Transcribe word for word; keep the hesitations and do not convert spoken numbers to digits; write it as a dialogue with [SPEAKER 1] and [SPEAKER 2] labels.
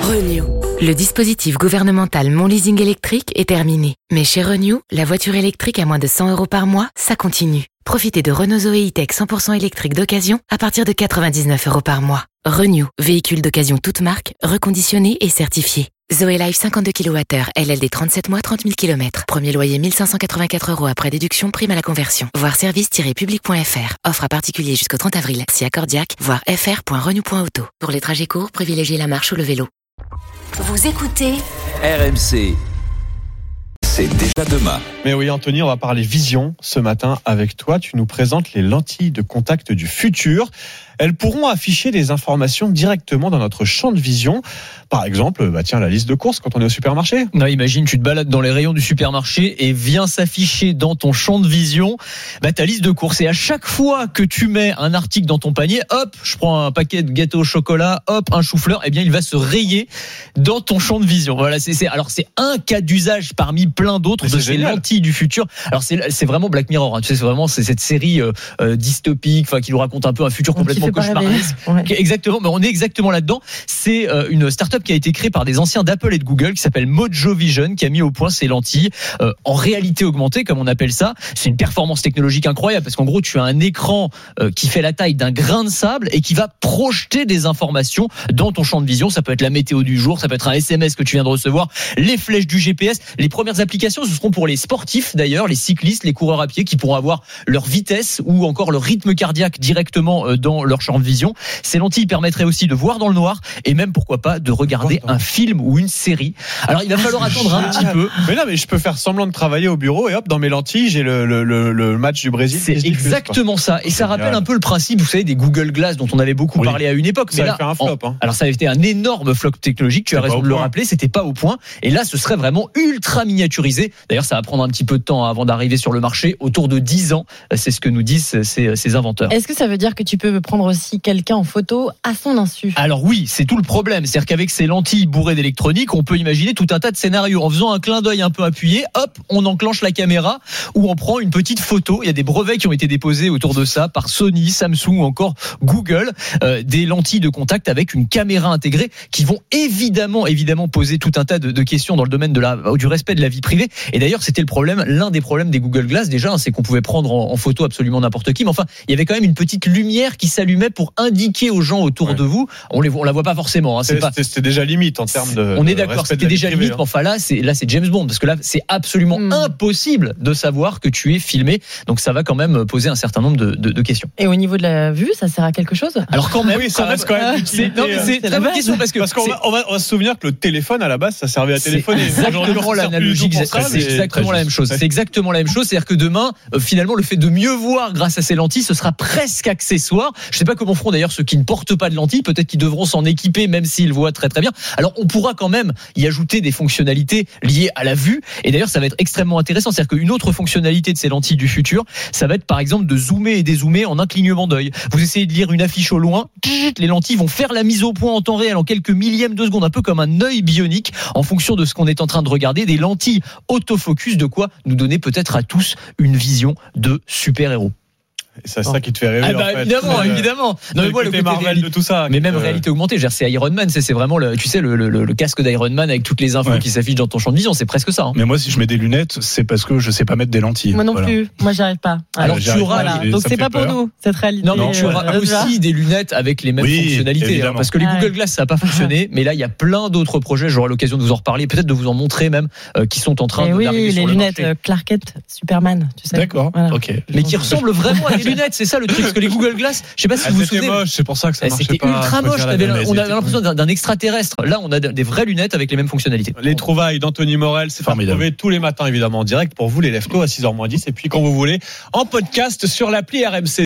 [SPEAKER 1] Renew.
[SPEAKER 2] Le dispositif gouvernemental Mon Leasing électrique est terminé. Mais chez Renew, la voiture électrique à moins de cent euros par mois, ça continue. Profitez de Renault Zoé E-Tech cent pour cent électrique d'occasion à partir de quatre-vingt-dix-neuf euros par mois. Renew, véhicule d'occasion toute marque, reconditionné et certifié. Zoé Life cinquante-deux kilowattheures, L L D trente-sept mois, trente mille kilomètres. Premier loyer mille cinq cent quatre-vingt-quatre euros après déduction, prime à la conversion. Voir service tiret public point f r. Offre à particulier jusqu'au trente avril. Si accordiaque, voir f r point renew point auto. Pour les trajets courts, privilégiez la marche ou le vélo.
[SPEAKER 1] Vous écoutez
[SPEAKER 3] R M C. C'est déjà demain.
[SPEAKER 4] Mais oui, Anthony, on va parler vision ce matin avec toi. Tu nous présentes les lentilles de contact du futur. Elles pourront afficher des informations directement dans notre champ de vision. Par exemple, bah tiens, la liste de courses quand on est au supermarché.
[SPEAKER 5] Non, imagine, tu te balades dans les rayons du supermarché et vient s'afficher dans ton champ de vision bah, ta liste de courses. Et à chaque fois que tu mets un article dans ton panier, hop, je prends un paquet de gâteaux au chocolat, hop, un chou-fleur, eh bien, il va se rayer dans ton champ de vision. Voilà, c'est, c'est alors c'est un cas d'usage parmi plein d'autres de ces lentilles du futur. Alors c'est c'est vraiment Black Mirror. Hein. Tu sais, c'est vraiment c'est cette série euh, euh, dystopique, enfin qui nous raconte un peu un futur complètement cauchemardesque. Ouais. Exactement, mais on est exactement là-dedans. C'est euh, une start-up qui a été créée par des anciens d'Apple et de Google qui s'appelle Mojo Vision, qui a mis au point ces lentilles euh, en réalité augmentée, comme on appelle ça. C'est une performance technologique incroyable parce qu'en gros, tu as un écran euh, qui fait la taille d'un grain de sable et qui va projeter des informations dans ton champ de vision. Ça peut être la météo du jour, ça peut être un S M S que tu viens de recevoir, les flèches du G P S. Les premières applications, ce seront pour les sportifs d'ailleurs, les cyclistes, les coureurs à pied qui pourront avoir leur vitesse ou encore leur rythme cardiaque directement euh, dans leur champ de vision. Ces lentilles permettraient aussi de voir dans le noir et même pourquoi pas de regarder un film ou une série. Alors il va falloir ah, attendre un petit peu.
[SPEAKER 4] Mais non, mais je peux faire semblant de travailler au bureau et hop, dans mes lentilles, j'ai le, le, le, le match du Brésil.
[SPEAKER 5] C'est exactement ça. Et ça rappelle un peu le principe, vous savez, des Google Glass dont on avait beaucoup oui. parlé à une époque.
[SPEAKER 4] Ça
[SPEAKER 5] mais
[SPEAKER 4] a
[SPEAKER 5] là,
[SPEAKER 4] fait un flop. Hein.
[SPEAKER 5] Alors ça avait été un énorme flop technologique. Tu as raison de le rappeler. C'était pas au point. Et là, ce serait vraiment ultra miniaturisé. D'ailleurs, ça va prendre un petit peu de temps avant d'arriver sur le marché, autour de dix ans. C'est ce que nous disent ces, ces inventeurs.
[SPEAKER 6] Est-ce que ça veut dire que tu peux prendre aussi quelqu'un en photo à son insu?
[SPEAKER 5] Alors oui, c'est tout le problème. C'est-à-dire qu'avec ces lentilles bourrées d'électronique, on peut imaginer tout un tas de scénarios. En faisant un clin d'œil un peu appuyé, hop, on enclenche la caméra ou on prend une petite photo. Il y a des brevets qui ont été déposés autour de ça par Sony, Samsung ou encore Google. Euh, des lentilles de contact avec une caméra intégrée qui vont évidemment, évidemment poser tout un tas de, de questions dans le domaine de la, du respect de la vie privée. Et d'ailleurs, c'était le problème, l'un des problèmes des Google Glass déjà, hein, c'est qu'on pouvait prendre en, en photo absolument n'importe qui. Mais enfin, il y avait quand même une petite lumière qui s'allumait pour indiquer aux gens autour ouais. de vous. On les, on la voit pas forcément. Hein, c'est
[SPEAKER 4] c'était,
[SPEAKER 5] pas,
[SPEAKER 4] c'était déjà limite en termes de.
[SPEAKER 5] On est
[SPEAKER 4] de
[SPEAKER 5] d'accord, c'était déjà limite.
[SPEAKER 4] Hein.
[SPEAKER 5] Mais enfin là, c'est là, c'est James Bond parce que là, c'est absolument mmh. impossible de savoir que tu es filmé. Donc ça va quand même poser un certain nombre de, de, de questions.
[SPEAKER 6] Et au niveau de la vue, ça sert à quelque chose?
[SPEAKER 5] Alors quand même,
[SPEAKER 4] oui, ça reste quand même.
[SPEAKER 5] C'est, non, mais c'est, c'est très bonne question parce que
[SPEAKER 4] parce qu'on va, on va, on va se souvenir que le téléphone à la base, ça servait à téléphoner.
[SPEAKER 5] C'est exactement l'analogie. C'est exactement la même chose. C'est exactement la même chose. C'est-à-dire que demain, euh, finalement, le fait de mieux voir grâce à ces lentilles, ce sera presque accessoire. Je sais pas comment feront d'ailleurs ceux qui ne portent pas de lentilles. Peut-être qu'ils devront s'en équiper, même s'ils voient très très bien. Alors, on pourra quand même y ajouter des fonctionnalités liées à la vue. Et d'ailleurs, ça va être extrêmement intéressant. C'est-à-dire qu'une autre fonctionnalité de ces lentilles du futur, ça va être par exemple de zoomer et dézoomer en un clignement d'œil. Vous essayez de lire une affiche au loin, les lentilles vont faire la mise au point en temps réel en quelques millièmes de seconde, un peu comme un œil bionique en fonction de ce qu'on est en train de regarder. Des lentilles autofocus, de quoi nous donner peut-être à tous une vision de super-héros.
[SPEAKER 4] Et c'est ça qui te fait rêver.
[SPEAKER 5] Ah bah,
[SPEAKER 4] en fait.
[SPEAKER 5] évidemment,
[SPEAKER 4] euh,
[SPEAKER 5] évidemment. Non, mais moi, le côté
[SPEAKER 4] Marvel
[SPEAKER 5] réalité,
[SPEAKER 4] de tout ça.
[SPEAKER 5] mais même
[SPEAKER 4] euh...
[SPEAKER 5] réalité augmentée. Genre, c'est Iron Man, c'est, c'est vraiment le, tu sais, le, le, le casque d'Iron Man avec toutes les infos ouais. qui s'affichent dans ton champ de vision. C'est presque ça. Hein.
[SPEAKER 7] Mais moi, si je mets des lunettes, c'est parce que je sais pas mettre des lentilles.
[SPEAKER 6] Moi non
[SPEAKER 7] voilà.
[SPEAKER 6] plus. Moi, j'arrive pas.
[SPEAKER 5] Alors, tu auras,
[SPEAKER 6] voilà. Donc c'est pas pour nous cette réalité.
[SPEAKER 5] Non, mais tu auras euh, aussi des lunettes avec les mêmes oui, fonctionnalités. Hein, parce que les ah, Google Glass, ça n'a pas fonctionné. Mais là, il y a plein d'autres projets. J'aurai l'occasion de vous en reparler, peut-être de vous en montrer même, euh, qui sont en train de
[SPEAKER 6] oui,
[SPEAKER 5] d'arriver sur
[SPEAKER 6] les
[SPEAKER 5] le
[SPEAKER 6] lunettes
[SPEAKER 5] marché.
[SPEAKER 6] Clark Kent, Superman, tu sais.
[SPEAKER 7] D'accord. Ok.
[SPEAKER 5] Mais qui ressemblent vraiment à des lunettes. C'est ça le truc. Parce que les Google Glass, je sais pas si
[SPEAKER 4] ah,
[SPEAKER 5] vous vous souvenez.
[SPEAKER 4] Moche, c'est pour ça que ça marchait
[SPEAKER 5] c'était
[SPEAKER 4] pas.
[SPEAKER 5] C'était ultra moche. On avait l'impression d'un, d'un extraterrestre. Là, on a des vraies lunettes avec les mêmes fonctionnalités.
[SPEAKER 4] Les trouvailles d'Anthony Morel, c'est formidable. Tous les matins, évidemment, en direct pour vous, les Leftos à six heures moins dix. Et puis, quand vous voulez, en podcast sur l'appli R M C.